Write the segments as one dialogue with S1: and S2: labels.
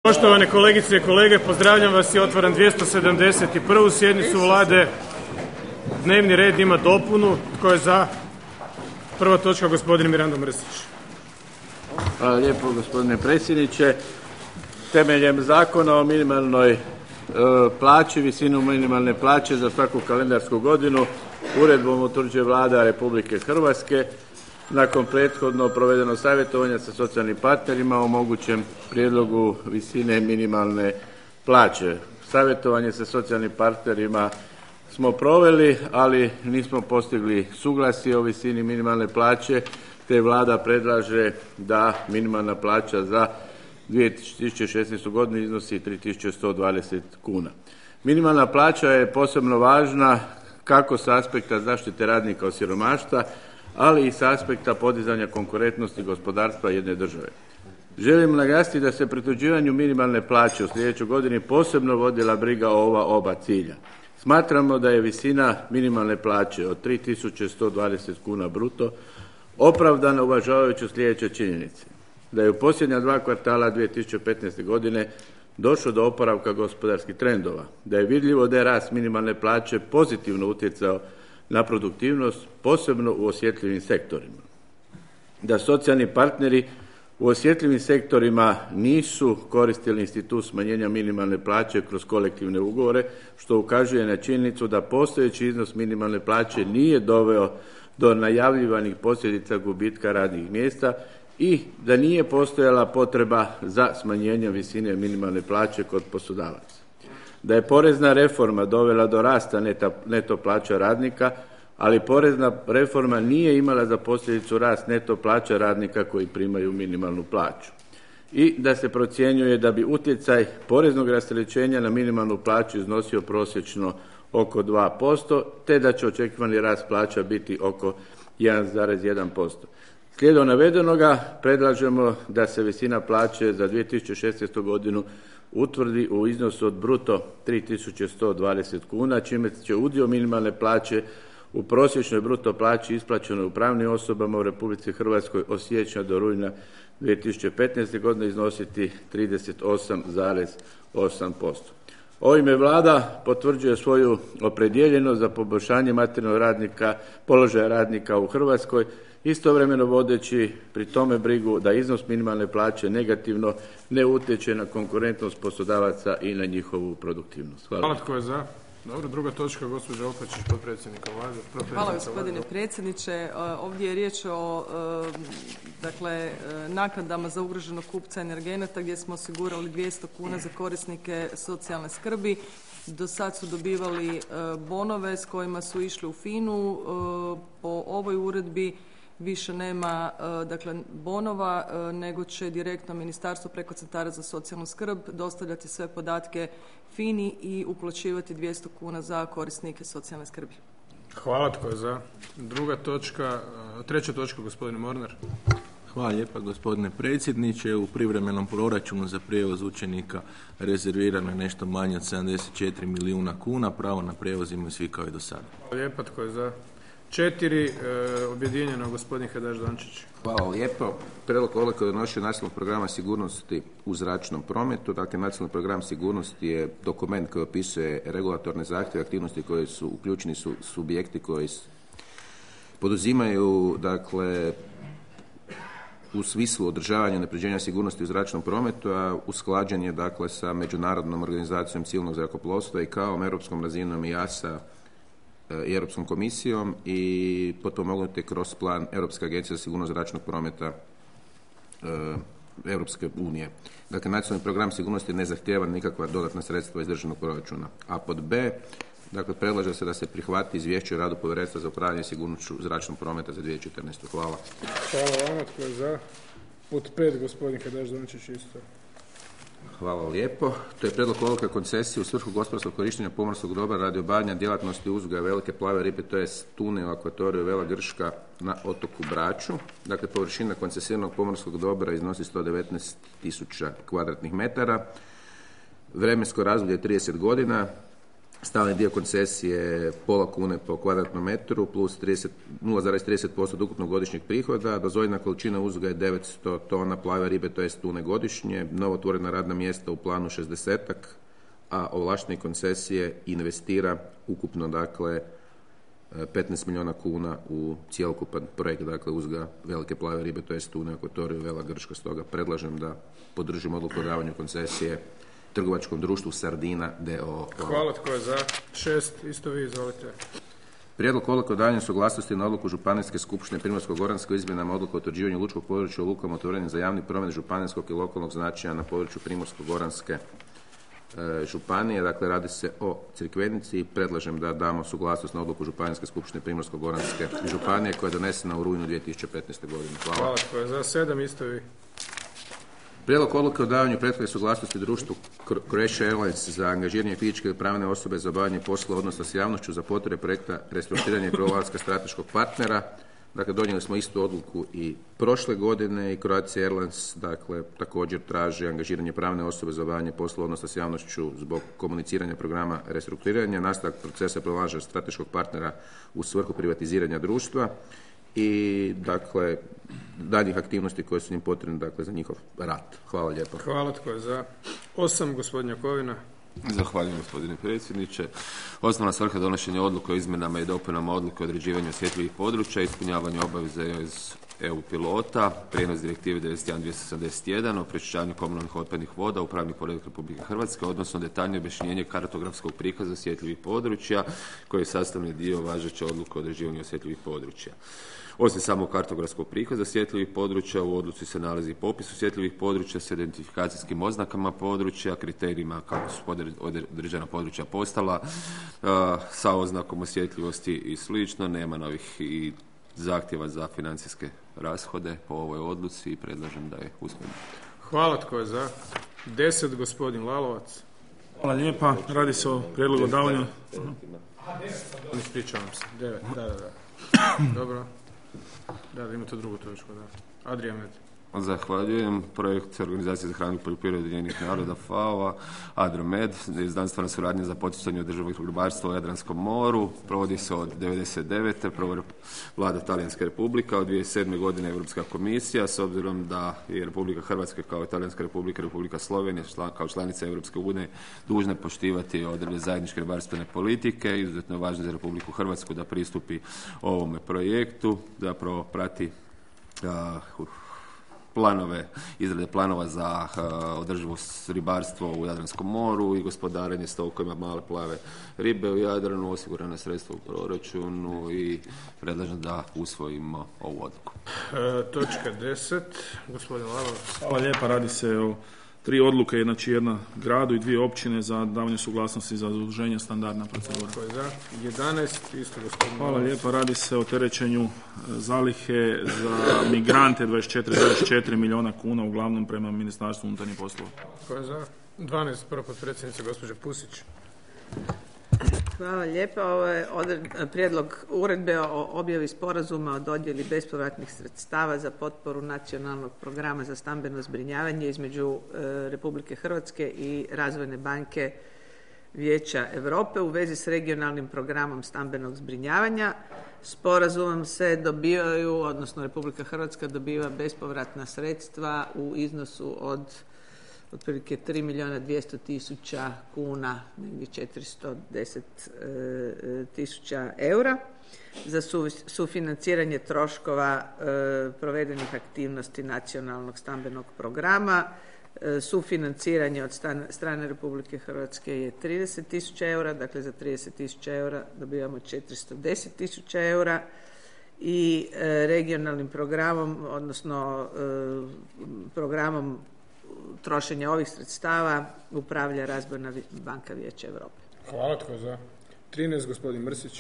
S1: Poštovane kolegice i kolege, pozdravljam vas i otvaram 271. sjednicu Vlade. Dnevni red ima dopunu. Tko je za? Prva točka, gospodin Mirando Mrsić.
S2: Hvala lijepo, gospodine predsjedniče. Temeljem Zakona o minimalnoj plaći, visinu minimalne plaće za svaku kalendarsku godinu uredbom utvrđuje Vlada Republike Hrvatske nakon prethodno provedenog savjetovanja sa socijalnim partnerima o mogućem prijedlogu visine minimalne plaće. Savjetovanje sa socijalnim partnerima smo proveli, ali nismo postigli suglasje o visini minimalne plaće, te Vlada predlaže da minimalna plaća za 2016. godinu iznosi 3.120 kuna. Minimalna plaća je posebno važna kako s aspekta zaštite radnika od siromaštva, ali i s aspekta podizanja konkurentnosti gospodarstva jedne države. Želim naglasiti da se pri utvrđivanju minimalne plaće u sljedećoj godini posebno vodila briga o ova oba cilja. Smatramo da je visina minimalne plaće od 3.120 kuna bruto opravdana uvažavajući sljedeće činjenice: da je u posljednja 2 kvartala 2015. godine došlo do oporavka gospodarskih trendova, da je vidljivo da je rast minimalne plaće pozitivno utjecao na produktivnost, posebno u osjetljivim sektorima, da socijalni partneri u osjetljivim sektorima nisu koristili institut smanjenja minimalne plaće kroz kolektivne ugovore, što ukazuje na činjenicu da postojeći iznos minimalne plaće nije doveo do najavljivanih posljedica gubitka radnih mjesta i da nije postojala potreba za smanjenjem visine minimalne plaće kod poslodavaca. Da je porezna reforma dovela do rasta neto plaća radnika, ali porezna reforma nije imala za posljedicu rast neto plaća radnika koji primaju minimalnu plaću. I da se procjenjuje da bi utjecaj poreznog rasterećenja na minimalnu plaću iznosio prosječno oko 2%, te da će očekivani rast plaća biti oko 1,1%. Slijedom navedenoga predlažemo da se visina plaće za 2016. godinu utvrdi u iznosu od bruto 3.120 kuna, čime će udio minimalne plaće u prosječnoj bruto plaći isplaćenoj u pravnim osobama u Republici Hrvatskoj od siječnja do rujna 2015. godine iznositi 38,8%. Ovime Vlada potvrđuje svoju opredijeljenost za poboljšanje materijalnog položaja radnika u Hrvatskoj, istovremeno vodeći pri tome brigu da iznos minimalne plaće negativno ne utječe na konkurentnost poslodavaca i na njihovu produktivnost. Hvala.
S1: Hvala. Tko je za? Dobro, druga točka, gospođa Opačić, potpredsjednika Vlade.
S3: Hvala, gospodine predsjedniče. Ovdje je riječ o naknadama za ugroženog kupca energenata gdje smo osigurali 200 kuna za korisnike socijalne skrbi. Do sad su dobivali bonove s kojima su išli u FINA-u. Po ovoj uredbi više nema bonova, nego će direktno ministarstvo preko centara za socijalnu skrb dostavljati sve podatke FINA-i i uplaćivati 200 kuna za korisnike socijalne skrbi.
S1: Hvala. Tko je za? Treća točka, gospodin Mornar.
S4: Hvala lijepa, gospodine predsjedniče. U privremenom proračunu za prijevoz učenika rezervirano je nešto manje od 74 milijuna kuna. Pravo na prijevoz imaju svi kao i do sada.
S1: Hvala lijepa. Tko je za? 4. Objedinjeno, gospodin Hajdaš Dončić.
S5: Hvala lijepo. Prijedlog odluke o donošenju nacionalnog programa sigurnosti u zračnom prometu. Dakle, nacionalni program sigurnosti je dokument koji opisuje regulatorne zahtjeve, aktivnosti koje su uključeni subjekti koji poduzimaju, u smislu održavanja i unapređenja sigurnosti u zračnom prometu, a usklađen je sa Međunarodnom organizacijom civilnog zrakoplovstva i kao europskom razinom EASA i Europskom komisijom i potpomognute kroz plan Europske agencije za sigurnost zračnog prometa Europske unije. Dakle, nacionalni program sigurnosti ne zahtijeva nikakva dodatna sredstva iz državnog proračuna. A pod B, predlaže se da se prihvati izvješće o radu Povjerenstva za upravljanje sigurnošću zračnog prometa za 2014. Hvala.
S1: Hvala vama. Tko je za? Pod 5, gospodin Hajdaš Dončić isto.
S5: Hvala lijepo. To je prijedlog odluke o koncesiji u svrhu gospodarskog korištenja pomorskog dobra radi obavljanja djelatnosti uzgoja velike plave ribe, to je tune u akvatoriju Vela Grška na otoku Braču. Dakle, površina koncesiranog pomorskog dobra iznosi 119.000 kvadratnih metara. Vremensko razdoblje je 30 godina. Stalni dio koncesije pola kune po kvadratnom metru plus 0,30% od ukupnog godišnjeg prihoda. Dozvoljena količina uzgoja je 900 tona plave ribe, to jest tune godišnje. Novotvorena radna mjesta u planu 60-ak, a ovlaštene koncesije investira ukupno, dakle, 15 milijuna kuna u cjelokupan projekt, dakle, uzgoja velike plave ribe, to jest tune, akvatoriju, vela, grška. Stoga predlažem da podržimo odluku o davanju koncesije trgovačkom društvu Sardina d.o.o.
S1: Hvala, tko je za? 6, isto vi, izvolite.
S5: Prijedlog odluke o davanju suglasnosti na odluku Županijske skupštine Primorsko-goranske o izmjenama odluke o utvrđivanju lučkog područja u lukama otvorenim za javni promet županijskog i lokalnog značaja na području Primorsko-goranske županije. Dakle, radi se o Crikvenici i predlažem da damo suglasnost na odluku Županijske skupštine Primorsko-goranske županije koja je donesena u rujnu 2015. godine. Hvala.
S1: Hvala, tko je za? 7, isto vi.
S5: Prijedlog odluke o davanju prethodne suglasnosti društvu Croatia Airlines za angažiranje fizičke i pravne osobe za obavljanje posla odnosa s javnošću za potrebe projekta restrukturiranja i pronalaska strateškog partnera. Dakle, donijeli smo istu odluku i prošle godine i Croatia Airlines, dakle, također traži angažiranje pravne osobe za obavljanje posla odnosa s javnošću zbog komuniciranja programa restrukturiranja, nastavak procesa pronalaženja strateškog partnera u svrhu privatiziranja društva i, dakle, daljnjih aktivnosti koje su im potrebne, dakle, za njihov rad. Hvala lijepo.
S1: Hvala, tko je za? 8, gospodin Jakovina.
S6: Zahvaljujem, gospodine predsjedniče. Osnovna svrha donošenja odluke o izmjenama i dopunama odluke o određivanju osjetljivih područja, ispunjavanju obaveza iz EU pilota, prijenos direktive 91/271 o pročišćavanju komunalnih otpadnih voda u pravni poredak Republike Hrvatske, odnosno detaljnije objašnjenje kartografskog prikaza osjetljivih područja koji je sastavni dio važeće odluke o određivanju osjetljivih područja. Osim samog kartografskog prikaza osjetljivih područja, u odluci se nalazi popis osjetljivih područja s identifikacijskim oznakama područja, kriterijima kako su određena područja postala, sa oznakom osjetljivosti i slično. Nema novih i zahtjeva za financijske rashode po ovoj odluci i predlažem da je usvojimo.
S1: Hvala, tko je za? 10, gospodin Lalovac.
S7: Hvala lijepa. Radi se o prijedlogu o davanju...
S1: Ispričavam se. 9, da. Dobro. Da, imate drugu točku, da. Adrian Med.
S6: Zahvaljujem. Projekt Organizacije za hranu i poljoprivredu Ujedinjenih naroda FAO-a, ADROMED, znanstvena suradnja za poticanje održivog ribarstva u Jadranskom moru, provodi se od 1999. prvo Vlada Talijanske republike, od 2007. godine Europska komisija, s obzirom da je Republika Hrvatska kao i Talijanska republika, Republika Slovenija kao članica Europske unije dužne poštivati odredbe zajedničke ribarstvene politike. Izuzetno je važno za Republiku Hrvatsku da pristupi ovome projektu, zapravo prati izrade planova za održivo ribarstvo u Jadranskom moru i gospodarenje stokovima male plave ribe u Jadranu, osigurana sredstva u proračunu i predlažem da usvojimo ovu odluku.
S1: Točka 10, gospodin Lalovac.
S7: Hvala lijepa. Radi se o 3 odluke, znači jedna gradu i 2 općine za davanje suglasnosti za zaduženje standardna procedura.
S1: Tko je za? 11, isto gospodin.
S7: Hvala lijepa. Radi se o terećenju zalihe za migrante 24,4 milijuna kuna, uglavnom prema Ministarstvu unutarnjih poslova.
S1: Tko je za? 12, prva potpredsjednica gospođa Pusić.
S8: Hvala lijepa. Ovo je prijedlog uredbe o objavi sporazuma o dodjeli bespovratnih sredstava za potporu nacionalnog programa za stambeno zbrinjavanje između Republike Hrvatske i Razvojne banke Vijeća Europe u vezi s regionalnim programom stambenog zbrinjavanja. Sporazumom se dobivaju, odnosno Republika Hrvatska dobiva bespovratna sredstva u iznosu od otprilike 3.200.000 kuna, negdje 410.000 eura za sufinanciranje troškova provedenih aktivnosti nacionalnog stambenog programa. Sufinanciranje od strane Republike Hrvatske je 30.000 eura, dakle za 30.000 eura dobivamo 410.000 eura i regionalnim programom, odnosno programom trošenja ovih sredstava upravlja Razvojna banka Vijeća Europe.
S1: Hvala, tko je za? 13, gospodin Mrsić.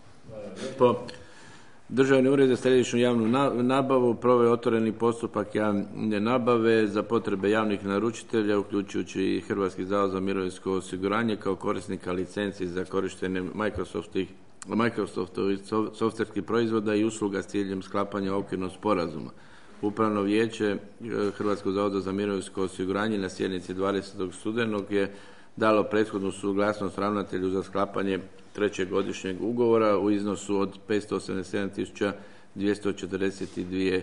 S2: Državni ured za središnju javnu nabavu proveo otvoreni postupak javne nabave za potrebe javnih naručitelja, uključujući i Hrvatski zavod za mirovinsko osiguranje kao korisnika licenci za korištenje Microsoftovih softverskih proizvoda i usluga s ciljem sklapanja okvirnog sporazuma. Upravno vijeće Hrvatskog zavoda za mirovinsko osiguranje na sjednici 20. studenog je dalo prethodnu suglasnost ravnatelju za sklapanje trećegodišnjeg ugovora u iznosu od $587.242,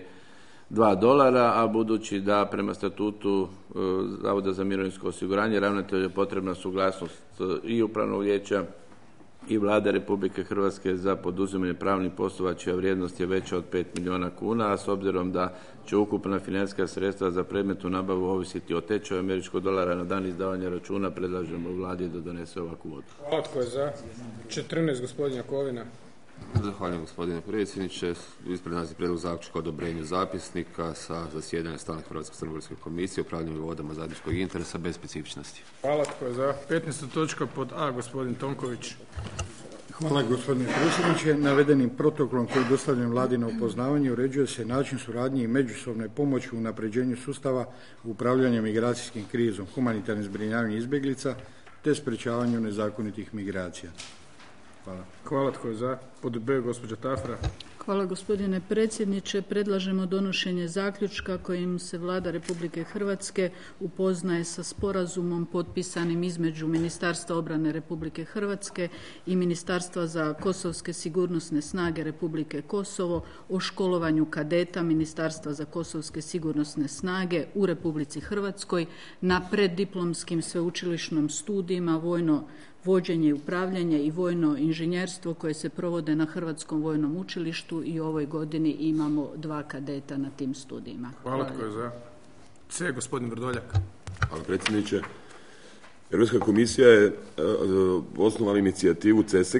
S2: a budući da prema statutu Zavoda za mirovinsko osiguranje ravnatelju je potrebna suglasnost i Upravnog vijeća i Vlade Republike Hrvatske za poduzimanje pravnih poslova čija vrijednost je veća od 5 milijuna kuna, a s obzirom da će ukupna financijska sredstva za predmetnu nabavu ovisiti o tečaju američkog dolara na dan izdavanja računa, predlažemo Vladi da donese ovakvu odluku.
S1: Hvala. Tko je za? 14, gospodin Jakovina.
S6: Zahvaljujem gospodine predsjedniče. Ispred nas je prijedlog zaključka o odobrenju zapisnika sa zasjedanja stalne Hrvatsko-crnogorske komisije o upravljanju vodama zajedničkog interesa bez specifičnosti.
S1: Hvala. Tko je za? 15. točka pod A, gospodin Tonković.
S9: Hvala gospodine predsjedniče. Navedenim protokolom koji je dostavljen Vladi na upoznavanje uređuje se način suradnje i međusobne pomoći u unapređenju sustava upravljanja migracijskim krizom, humanitarnim zbrinjavanjem izbjeglica te sprečavanju nezakonitih migracija. Hvala.
S1: Hvala. Tko je za? Pod B, gospođa Tafra.
S10: Hvala gospodine predsjedniče. Predlažemo donošenje zaključka kojim se Vlada Republike Hrvatske upoznaje sa sporazumom potpisanim između Ministarstva obrane Republike Hrvatske i Ministarstva za kosovske sigurnosne snage Republike Kosovo o školovanju kadeta Ministarstva za kosovske sigurnosne snage u Republici Hrvatskoj na preddiplomskim sveučilišnim studijima vojno vođenje i upravljanje i vojno inženjerstvo koje se provode na Hrvatskom vojnom učilištu i u ovoj godini imamo 2 kadeta na tim studijima.
S1: Hvala. Tko je za? C, gospodin Vrdoljak.
S11: Hvala predsjedniče. Europska komisija je osnovala inicijativu CESEC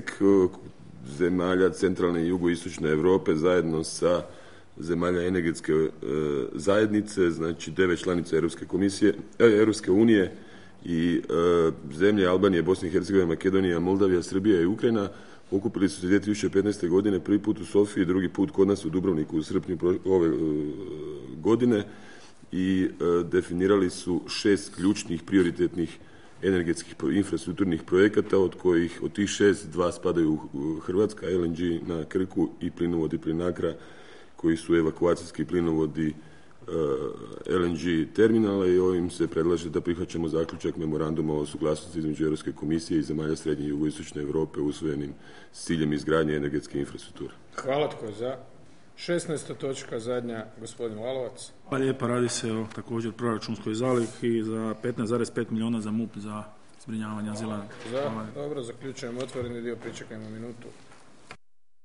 S11: zemalja centralne i jugoistočne Europe zajedno sa zemalja energetske zajednice, znači 9 članica Europske unije i zemlje Albanije, Bosne i Hercegovine, Makedonija, Moldavija, Srbija i Ukrajina okupili su se 2015. godine prvi put u Sofiji, drugi put kod nas u Dubrovniku u srpnju ove godine i definirali su 6 ključnih prioritetnih energetskih infrastrukturnih projekata, od tih 6, 2 spadaju u Hrvatska, LNG na Krku i plinovodi Plinacra koji su evakuacijski plinovodi LNG terminala i ovim se predlaže da prihvaćamo zaključak memoranduma o suglasnosti između Europske komisije i zemalja srednje i jugoistočne Europe usvojenim s ciljem izgradnje energetske infrastrukture.
S1: Hvala. Tko je za? 16. točka, zadnja, gospodin Lalovac.
S7: Pa lijepa, radi se o također proračunskoj zalihi za 15,5 milijuna za MUP za zbrinjavanje azilanata.
S1: Dobro, zaključujemo otvoreni dio, pričekajmo minutu.